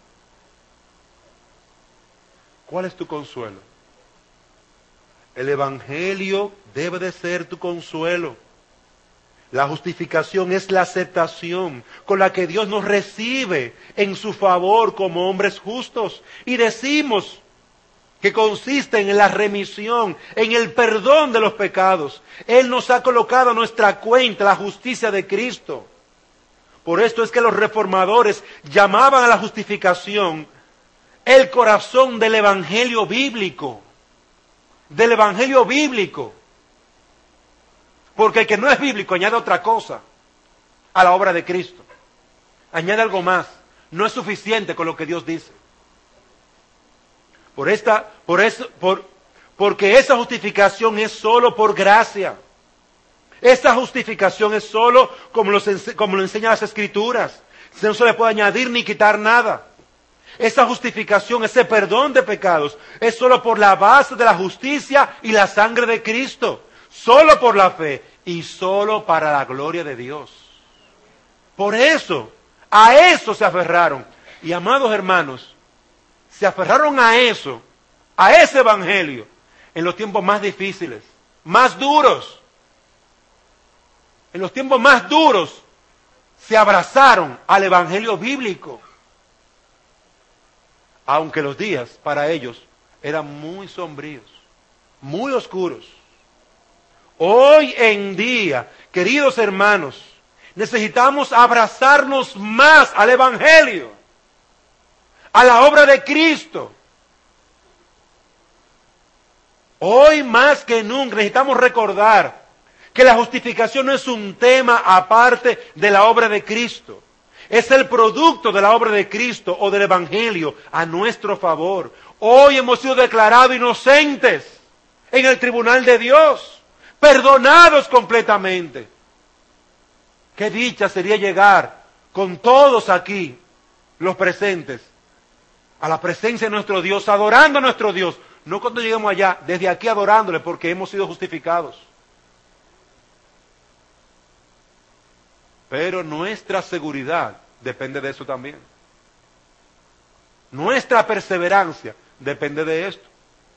¿Cuál es tu consuelo? El Evangelio debe de ser tu consuelo. La justificación es la aceptación con la que Dios nos recibe en su favor como hombres justos. Y decimos que consiste en la remisión, en el perdón de los pecados. Él nos ha colocado a nuestra cuenta la justicia de Cristo. Por esto es que los reformadores llamaban a la justificación el corazón del evangelio bíblico. Del evangelio bíblico. Porque el que no es bíblico añade otra cosa a la obra de Cristo. Añade algo más. No es suficiente con lo que Dios dice. Por esta, por eso, por, porque esa justificación es solo por gracia. Esa justificación es solo como, los, como lo enseñan las Escrituras. No se le puede añadir ni quitar nada. Esa justificación, ese perdón de pecados, es solo por la base de la justicia y la sangre de Cristo. Solo por la fe y solo para la gloria de Dios. Por eso, a eso se aferraron. Y amados hermanos, se aferraron a eso, a ese evangelio, en los tiempos más difíciles, más duros. En los tiempos más duros se abrazaron al evangelio bíblico. Aunque los días para ellos eran muy sombríos, muy oscuros. Hoy en día, queridos hermanos, necesitamos abrazarnos más al evangelio, a la obra de Cristo. Hoy más que nunca necesitamos recordar que la justificación no es un tema aparte de la obra de Cristo. Es el producto de la obra de Cristo o del evangelio a nuestro favor. Hoy hemos sido declarados inocentes en el tribunal de Dios. Perdonados completamente. Qué dicha sería llegar con todos aquí, los presentes, a la presencia de nuestro Dios, adorando a nuestro Dios. No cuando lleguemos allá, desde aquí adorándole porque hemos sido justificados. Pero nuestra seguridad depende de eso también. Nuestra perseverancia depende de esto.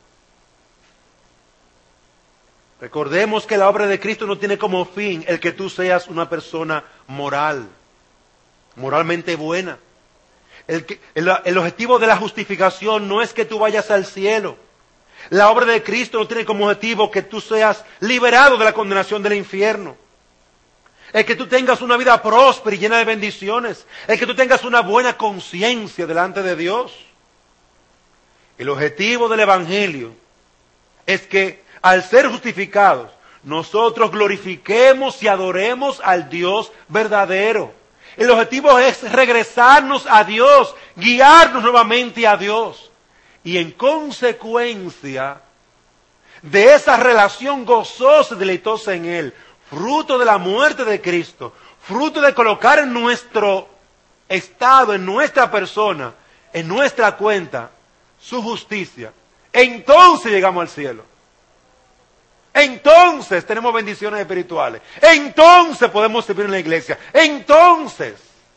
Recordemos que la obra de Cristo no tiene como fin el que tú seas una persona moral, moralmente buena. El, que, el, el objetivo de la justificación no es que tú vayas al cielo. La obra de Cristo no tiene como objetivo que tú seas liberado de la condenación del infierno. El que tú tengas una vida próspera y llena de bendiciones. El que tú tengas una buena conciencia delante de Dios. El objetivo del Evangelio es que al ser justificados, nosotros glorifiquemos y adoremos al Dios verdadero. El objetivo es regresarnos a Dios, guiarnos nuevamente a Dios. Y en consecuencia de esa relación gozosa y deleitosa en Él, fruto de la muerte de Cristo, fruto de colocar en nuestro estado, en nuestra persona, en nuestra cuenta, su justicia, entonces llegamos al cielo. Entonces tenemos bendiciones espirituales. Entonces podemos servir en la iglesia. Entonces,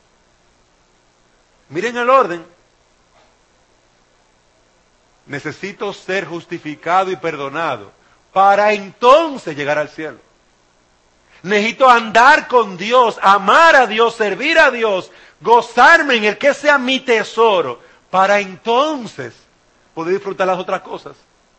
miren el orden. Necesito ser justificado y perdonado para entonces llegar al cielo. Necesito andar con Dios, amar a Dios, servir a Dios, gozarme en el que sea mi tesoro, para entonces poder disfrutar las otras cosas.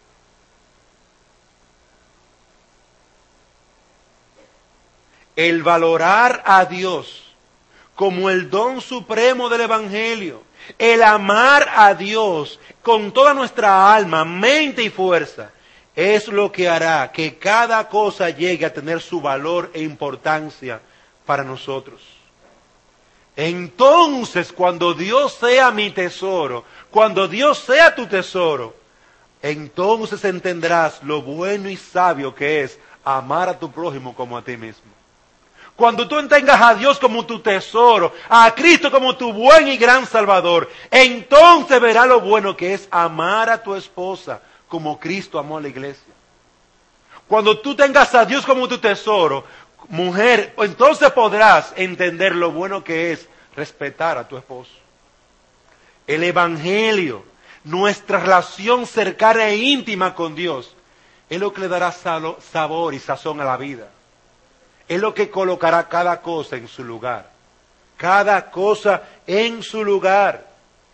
El valorar a Dios como el don supremo del Evangelio, el amar a Dios con toda nuestra alma, mente y fuerza, es lo que hará que cada cosa llegue a tener su valor e importancia para nosotros. Entonces, cuando Dios sea mi tesoro, cuando Dios sea tu tesoro, entonces entenderás lo bueno y sabio que es amar a tu prójimo como a ti mismo. Cuando tú tengas a Dios como tu tesoro, a Cristo como tu buen y gran Salvador, entonces verás lo bueno que es amar a tu esposa como Cristo amó a la iglesia. Cuando tú tengas a Dios como tu tesoro, mujer, entonces podrás entender lo bueno que es respetar a tu esposo. El Evangelio, nuestra relación cercana e íntima con Dios, es lo que le dará sabor y sazón a la vida. es lo que colocará cada cosa en su lugar. Cada cosa en su lugar.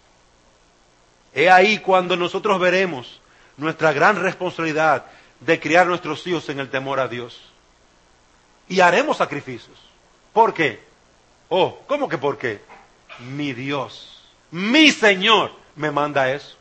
Es ahí cuando nosotros veremos nuestra gran responsabilidad de criar nuestros hijos en el temor a Dios. Y haremos sacrificios. ¿Por qué? Oh, ¿cómo que por qué? Mi Dios, mi Señor me manda eso.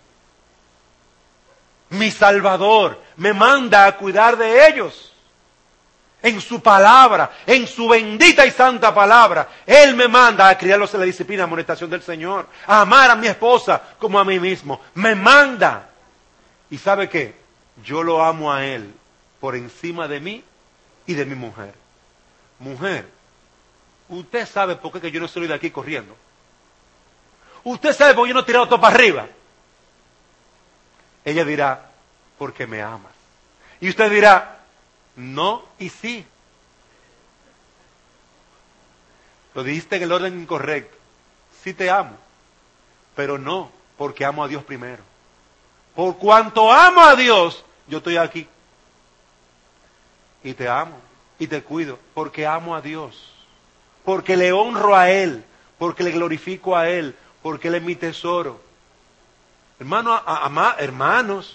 Mi Salvador me manda a cuidar de ellos. En su palabra, en su bendita y santa palabra, Él me manda a criarlos en la disciplina y amonestación del Señor, a amar a mi esposa como a mí mismo. Me manda. ¿Y sabe qué? Yo lo amo a Él por encima de mí y de mi mujer. Mujer, usted sabe por qué que yo no salí de aquí corriendo. Usted sabe por qué yo no he tirado todo para arriba. Ella dirá, porque me amas. Y usted dirá, no y sí. Lo dijiste en el orden incorrecto. Sí te amo, pero no, porque amo a Dios primero. Por cuanto amo a Dios, yo estoy aquí. Y te amo, y te cuido, porque amo a Dios. Porque le honro a Él, porque le glorifico a Él, porque Él es mi tesoro. Hermano, a, a, hermanos,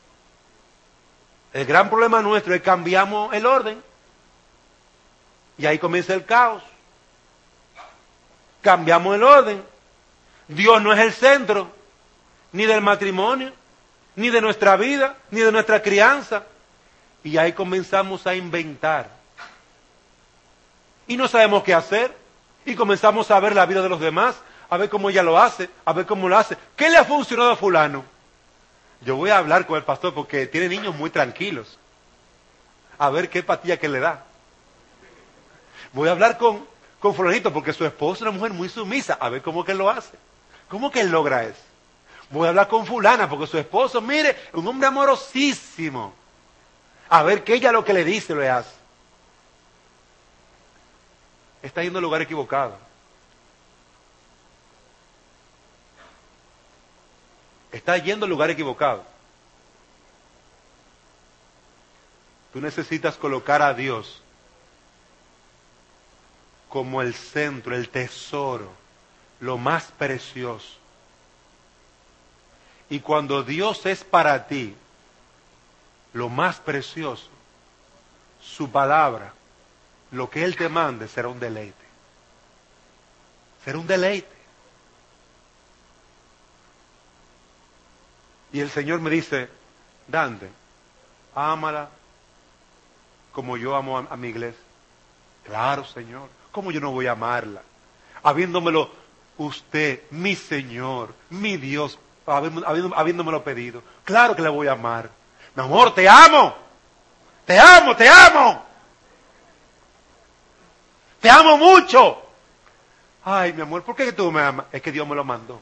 el gran problema nuestro es que cambiamos el orden. Y ahí comienza el caos. Cambiamos el orden. Dios no es el centro, ni del matrimonio, ni de nuestra vida, ni de nuestra crianza. Y ahí comenzamos a inventar. Y no sabemos qué hacer. Y comenzamos a ver la vida de los demás, a ver cómo ella lo hace, a ver cómo lo hace. ¿Qué le ha funcionado a fulano? Yo voy a hablar con el pastor porque tiene niños muy tranquilos. A ver qué pastilla que le da. Voy a hablar con, con fulanito porque su esposa es una mujer muy sumisa. A ver cómo que él lo hace. ¿Cómo que él logra eso? Voy a hablar con fulana porque su esposo, mire, es un hombre amorosísimo. A ver qué ella lo que le dice lo hace. Está yendo al lugar equivocado. Está yendo al lugar equivocado. Tú necesitas colocar a Dios como el centro, el tesoro, lo más precioso. Y cuando Dios es para ti lo más precioso, su palabra, lo que Él te mande será un deleite. Será un deleite. Y el Señor me dice, Dante, ámala como yo amo a, a mi iglesia. Claro, Señor, ¿cómo yo no voy a amarla? Habiéndomelo usted, mi Señor, mi Dios, habiendo, habiéndomelo pedido. Claro que le voy a amar. Mi amor, te amo. Te amo, te amo. Te amo mucho. Ay, mi amor, ¿por qué tú me amas? Es que Dios me lo mandó.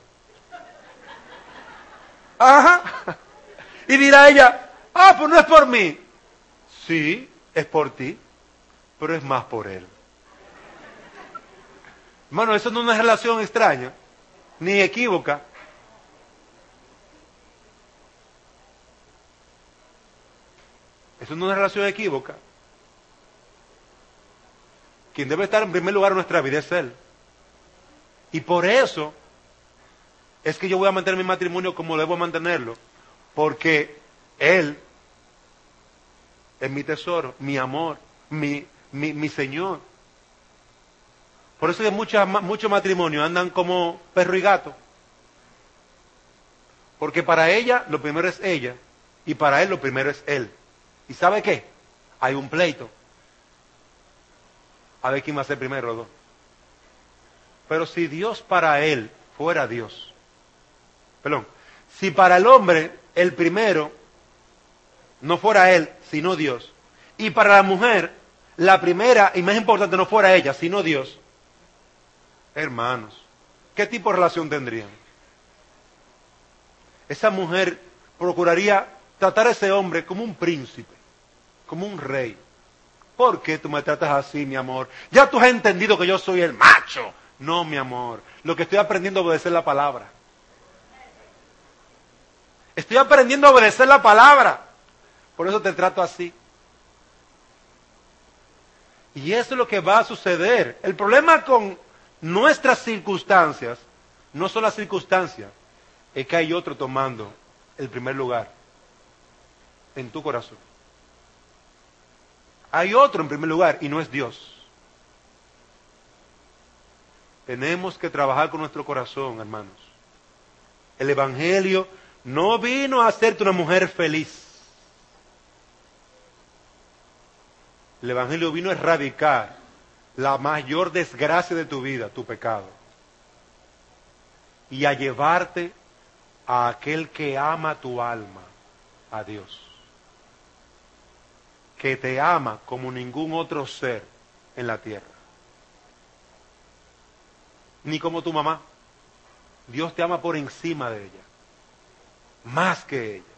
Ajá. Y dirá ella, ah, pues no es por mí. Sí, es por ti, pero es más por Él. Hermano, eso no es una relación extraña, ni equívoca. Eso no es una relación equívoca. Quien debe estar en primer lugar en nuestra vida es Él. Y por eso es que yo voy a mantener mi matrimonio como debo mantenerlo. Porque Él es mi tesoro, mi amor, mi, mi, mi Señor. Por eso que muchos muchos matrimonios andan como perro y gato. Porque para ella lo primero es ella y para él lo primero es él. ¿Y sabe qué? Hay un pleito. A ver quién va a ser primero los dos. Pero si Dios para él fuera Dios, perdón, si para el hombre el primero no fuera él, sino Dios, y para la mujer la primera y más importante no fuera ella, sino Dios, hermanos, ¿qué tipo de relación tendrían? Esa mujer procuraría tratar a ese hombre como un príncipe, como un rey. ¿Por qué tú me tratas así, mi amor? Ya tú has entendido que yo soy el macho. No, mi amor, lo que estoy aprendiendo a obedecer la palabra. Estoy aprendiendo a obedecer la palabra. Por eso te trato así. Y eso es lo que va a suceder. El problema con nuestras circunstancias no son las circunstancias, es que hay otro tomando el primer lugar en tu corazón. Hay otro en primer lugar y no es Dios. Tenemos que trabajar con nuestro corazón, hermanos. El Evangelio no vino a hacerte una mujer feliz. El Evangelio vino a erradicar la mayor desgracia de tu vida, tu pecado. Y a llevarte a aquel que ama tu alma, a Dios. Que te ama como ningún otro ser en la tierra. Ni como tu mamá. Dios te ama por encima de ella. Más que ella.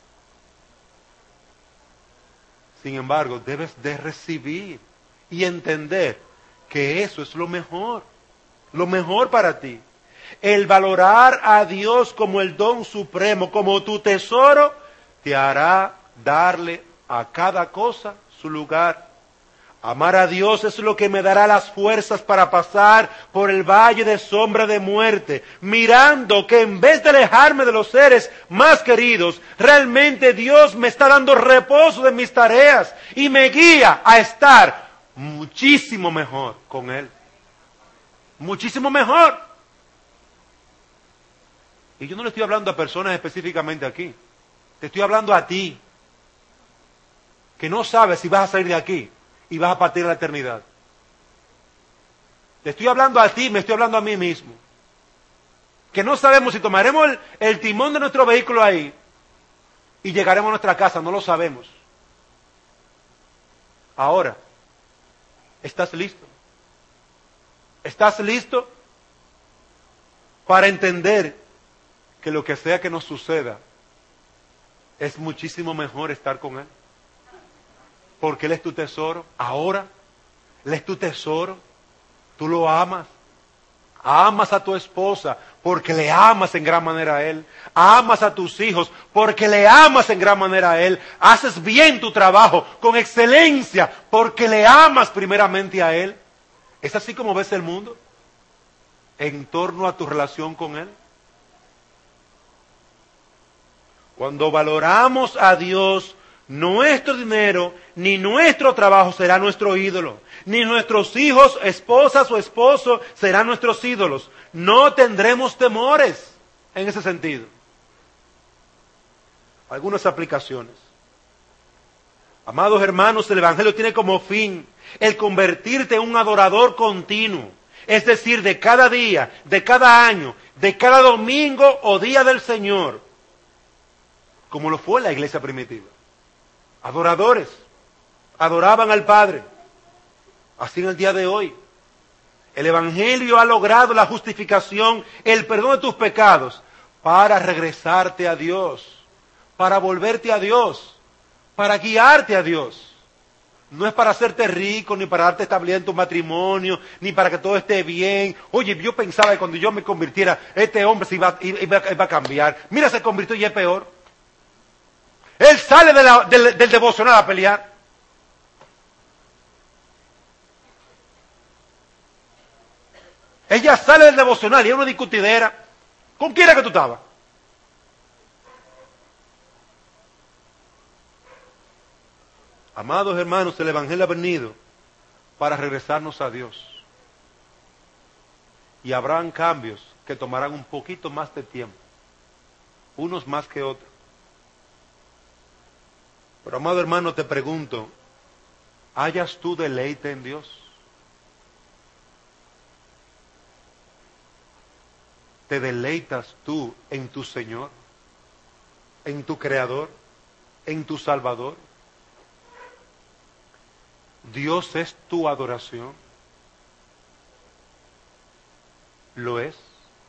Sin embargo, debes de recibir y entender que eso es lo mejor. Lo mejor para ti. El valorar a Dios como el don supremo, como tu tesoro, te hará darle a cada cosa su lugar. Amar a Dios es lo que me dará las fuerzas para pasar por el valle de sombra de muerte, mirando que en vez de alejarme de los seres más queridos, realmente Dios me está dando reposo de mis tareas y me guía a estar muchísimo mejor con Él. Muchísimo mejor. Y yo no le estoy hablando a personas específicamente aquí. Te estoy hablando a ti, que no sabes si vas a salir de aquí y vas a partir de la eternidad. Te estoy hablando a ti, me estoy hablando a mí mismo. Que no sabemos si tomaremos el, el timón de nuestro vehículo ahí y llegaremos a nuestra casa, no lo sabemos. Ahora, ¿estás listo? ¿Estás listo para entender que lo que sea que nos suceda es muchísimo mejor estar con Él? Porque Él es tu tesoro. Ahora, Él es tu tesoro. Tú lo amas. Amas a tu esposa porque le amas en gran manera a Él. Amas a tus hijos porque le amas en gran manera a Él. Haces bien tu trabajo con excelencia porque le amas primeramente a Él. ¿Es así como ves el mundo en torno a tu relación con Él? Cuando valoramos a Dios, nuestro dinero ni nuestro trabajo será nuestro ídolo, ni nuestros hijos, esposas o esposos serán nuestros ídolos. No tendremos temores en ese sentido. Algunas aplicaciones. Amados hermanos, el Evangelio tiene como fin el convertirte en un adorador continuo. Es decir, de cada día, de cada año, de cada domingo o día del Señor. Como lo fue la iglesia primitiva. Adoradores. Adoraban al Padre. Así en el día de hoy. El Evangelio ha logrado la justificación, el perdón de tus pecados, para regresarte a Dios, para volverte a Dios, para guiarte a Dios. No es para hacerte rico, ni para darte estabilidad en tu matrimonio, ni para que todo esté bien. Oye, yo pensaba que cuando yo me convirtiera, este hombre se iba, iba, iba a cambiar. Mira, se convirtió y es peor. Él sale de la, del, del devocional a pelear. Ella sale del devocional y es una discutidera. ¿Con quién era que tú estabas? Amados hermanos, el Evangelio ha venido para regresarnos a Dios. Y habrán cambios que tomarán un poquito más de tiempo. Unos más que otros. Pero amado hermano, te pregunto, ¿hallas tú deleite en Dios? ¿Te deleitas tú en tu Señor? ¿En tu Creador? ¿En tu Salvador? ¿Dios es tu adoración? ¿Lo es?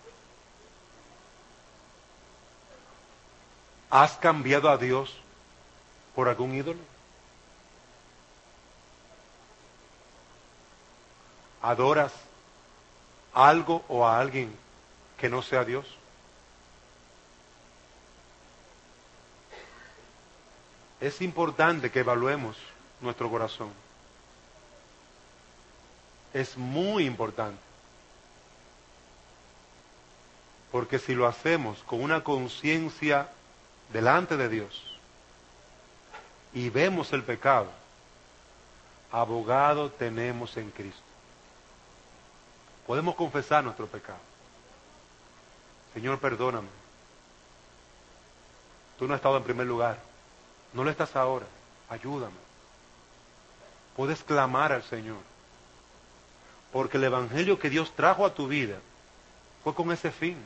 ¿Has cambiado a Dios por algún ídolo? ¿Adoras algo o a alguien que no sea Dios? Es importante que evaluemos nuestro corazón. es muy importante. Porque si lo hacemos con una conciencia delante de Dios y vemos el pecado, abogado tenemos en Cristo. Podemos confesar nuestro pecado. Señor, perdóname. Tú no has estado en primer lugar. No lo estás ahora. Ayúdame. Puedes clamar al Señor. Porque el evangelio que Dios trajo a tu vida fue con ese fin.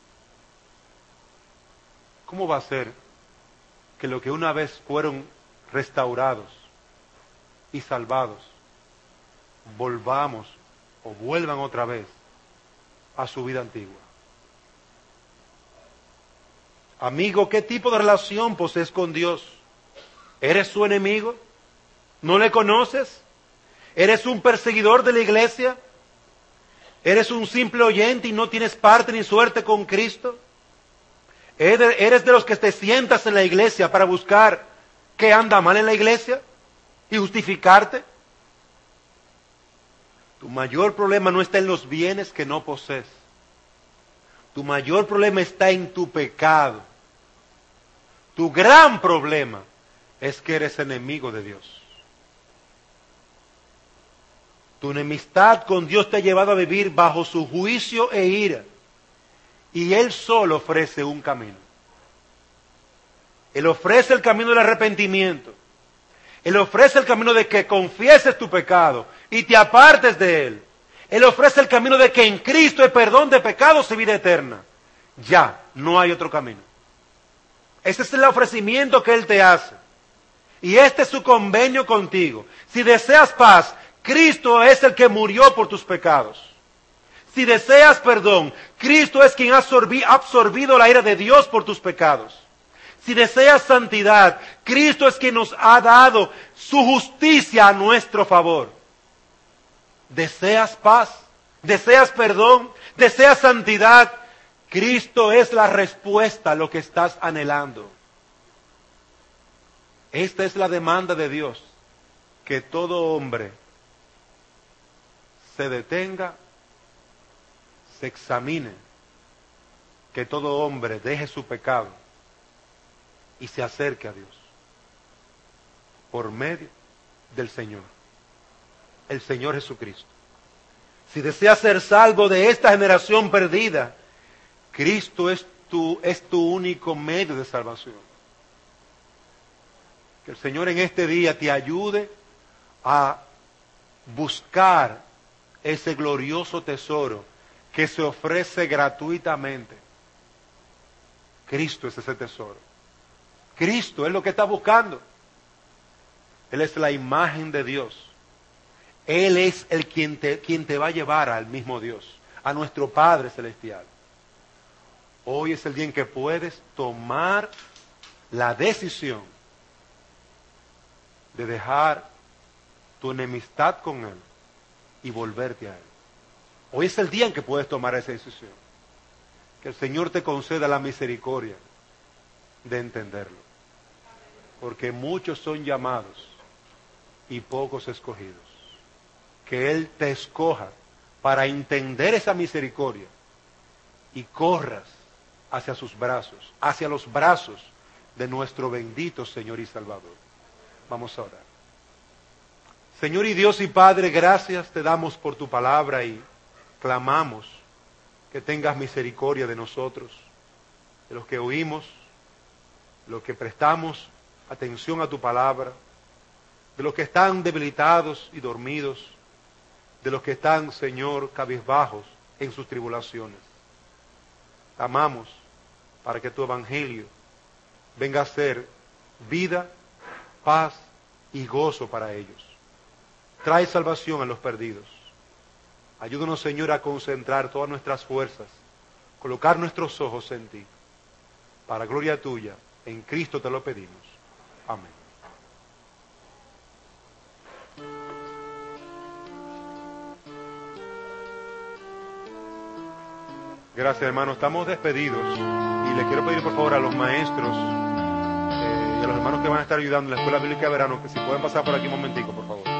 ¿Cómo va a ser que lo que una vez fueron restaurados y salvados, volvamos o vuelvan otra vez a su vida antigua? Amigo, ¿qué tipo de relación posees con Dios? ¿Eres su enemigo? ¿No le conoces? ¿Eres un perseguidor de la iglesia? ¿Eres un simple oyente y no tienes parte ni suerte con Cristo? ¿Eres de los que te sientas en la iglesia para buscar qué anda mal en la iglesia y justificarte? Tu mayor problema no está en los bienes que no posees. Tu mayor problema está en tu pecado. Tu gran problema es que eres enemigo de Dios. Tu enemistad con Dios te ha llevado a vivir bajo su juicio e ira. Y Él solo ofrece un camino. Él ofrece el camino del arrepentimiento. Él ofrece el camino de que confieses tu pecado y te apartes de él. Él ofrece el camino de que en Cristo hay perdón de pecados y vida eterna. Ya, no hay otro camino. Ese es el ofrecimiento que Él te hace. Y este es su convenio contigo. Si deseas paz, Cristo es el que murió por tus pecados. Si deseas perdón, Cristo es quien ha absorbido la ira de Dios por tus pecados. Si deseas santidad, Cristo es quien nos ha dado su justicia a nuestro favor. ¿Deseas paz? ¿Deseas perdón? ¿Deseas santidad? Cristo es la respuesta a lo que estás anhelando. Esta es la demanda de Dios, que todo hombre se detenga, se examine, que todo hombre deje su pecado y se acerque a Dios por medio del Señor, el Señor Jesucristo. Si deseas ser salvo de esta generación perdida, Cristo es tu, es tu único medio de salvación. Que el Señor en este día te ayude a buscar ese glorioso tesoro que se ofrece gratuitamente. Cristo es ese tesoro. Cristo es lo que está buscando. Él es la imagen de Dios. Él es el quien te, quien te va a llevar al mismo Dios, a nuestro Padre Celestial. Hoy es el día en que puedes tomar la decisión de dejar tu enemistad con Él y volverte a Él. Hoy es el día en que puedes tomar esa decisión. Que el Señor te conceda la misericordia de entenderlo. Porque muchos son llamados y pocos escogidos. Que Él te escoja para entender esa misericordia y corras hacia sus brazos, hacia los brazos de nuestro bendito Señor y Salvador. Vamos a orar. Señor y Dios y Padre, gracias te damos por tu palabra y clamamos que tengas misericordia de nosotros, de los que oímos, de los que prestamos atención a tu palabra, de los que están debilitados y dormidos, de los que están, Señor, cabizbajos en sus tribulaciones. Clamamos para que tu evangelio venga a ser vida, paz y gozo para ellos. Trae salvación a los perdidos. Ayúdanos, Señor, a concentrar todas nuestras fuerzas, colocar nuestros ojos en ti. Para gloria tuya, en Cristo te lo pedimos. Amén. Gracias, hermano. Estamos despedidos y le quiero pedir por favor a los maestros eh, y a los hermanos que van a estar ayudando en la Escuela Bíblica de Verano que si pueden pasar por aquí un momentico, por favor.